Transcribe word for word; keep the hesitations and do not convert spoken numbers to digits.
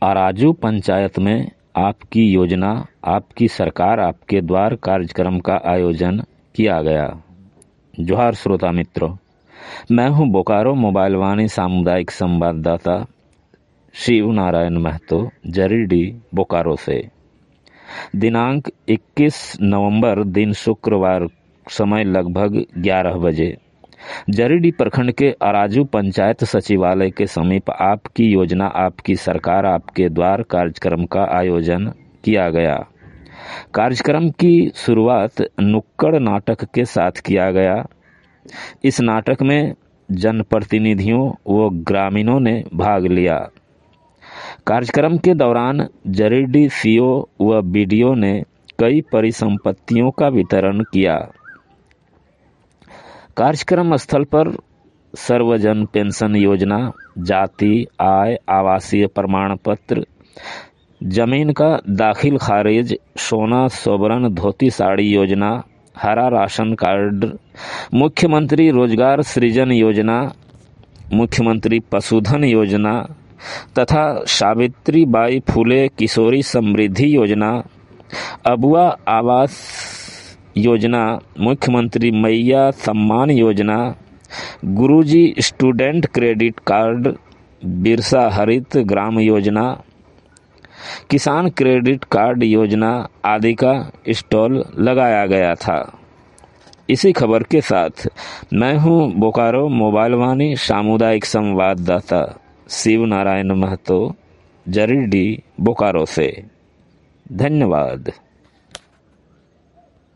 आराजू पंचायत में आपकी योजना, आपकी सरकार, आपके द्वार कार्यक्रम का आयोजन किया गया। जोहार श्रोता मित्रों, मैं हूं बोकारो मोबाइल वाणी सामुदायिक संवाददाता शिव नारायण महतो, जरीडी बोकारो से। दिनांक इक्कीस नवंबर, दिन शुक्रवार, समय लगभग ग्यारह बजे, जरीडी प्रखंड के आराजू पंचायत सचिवालय के समीप आपकी योजना, आपकी सरकार, आपके द्वार कार्यक्रम का आयोजन किया गया। कार्यक्रम की शुरुआत नुक्कड़ नाटक के साथ किया गया। इस नाटक में जनप्रतिनिधियों व ग्रामीणों ने भाग लिया। कार्यक्रम के दौरान जरीडी सीओ व बीडीओ ने कई परिसंपत्तियों का वितरण किया। कार्यक्रम स्थल पर सर्वजन पेंशन योजना, जाति, आय, आवासीय प्रमाण पत्र, जमीन का दाखिल खारिज, सोना सोबरन धोती साड़ी योजना, हरा राशन कार्ड, मुख्यमंत्री रोजगार सृजन योजना, मुख्यमंत्री पशुधन योजना तथा सावित्री बाई फुले किशोरी समृद्धि योजना, अबुआ आवास योजना, मुख्यमंत्री मैया सम्मान योजना, Guruji student credit card, Birsa हरित ग्राम योजना, किसान क्रेडिट कार्ड योजना आदि का स्टॉल लगाया गया था। इसी खबर के साथ मैं हूं बोकारो मोबाइल वाणी सामुदायिक संवाददाता शिव नारायण महतो, जरीडी बोकारो से। धन्यवाद।